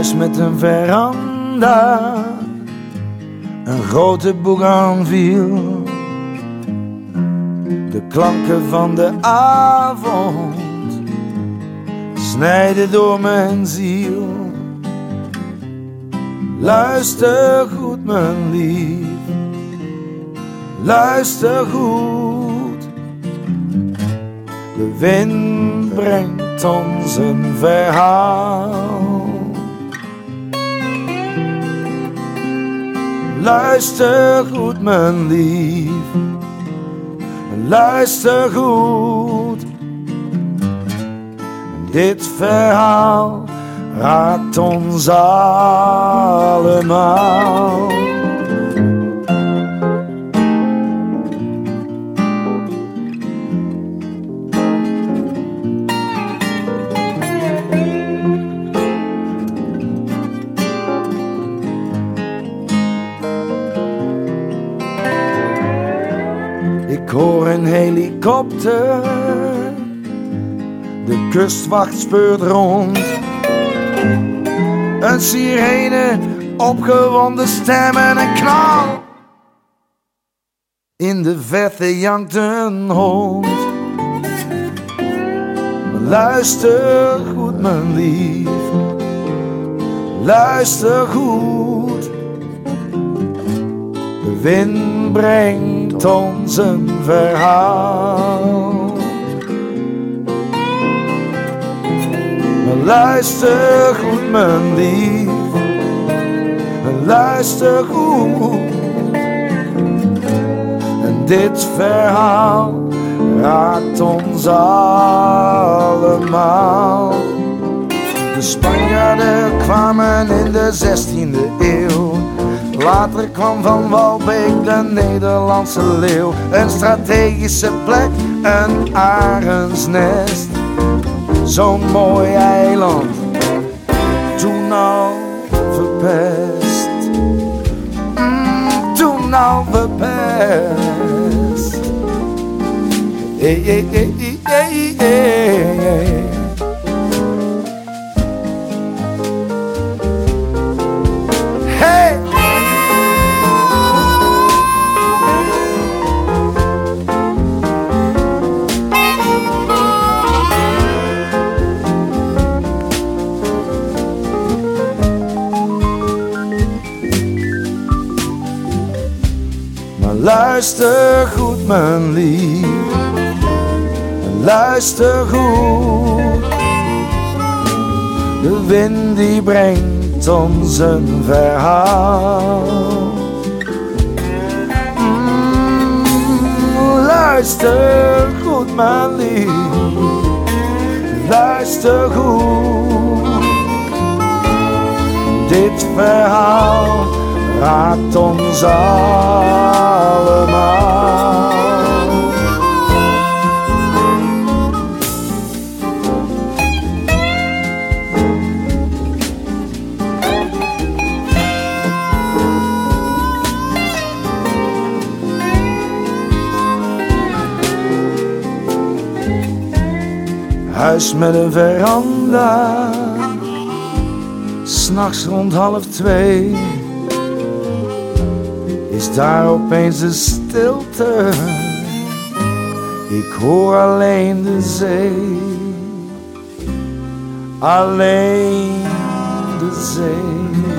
huis met een veranda, een grote bougainville. De klanken van de avond snijden door mijn ziel. Luister goed, mijn lief, luister goed. De wind brengt ons een verhaal. Luister goed, mijn lief, luister goed. Dit verhaal raakt ons allemaal. Ik hoor een helikopter, de kustwacht speurt rond. Een sirene, opgewonden stem en een knal. In de verte jankt een hond. Luister goed, mijn lief, luister goed. De wind brengt ons een verhaal. Luister goed, mijn lief, luister goed. En dit verhaal raakt ons allemaal. De Spanjaarden kwamen in de 16e eeuw. Later kwam van Walbeek de Nederlandse leeuw. Een strategische plek, een arendsnest. Zo'n mooi eiland, toen al verpest. Toen al verpest. Hey, hey, hey, hey, hey, hey. Luister goed, mijn lief, luister goed. De wind die brengt ons een verhaal. Luister goed, mijn lief, luister goed. Dit verhaal raakt ons allemaal. Huis met een veranda, 's nachts rond 1:30 is daar opeens een stilte. Ik hoor alleen de zee, alleen de zee.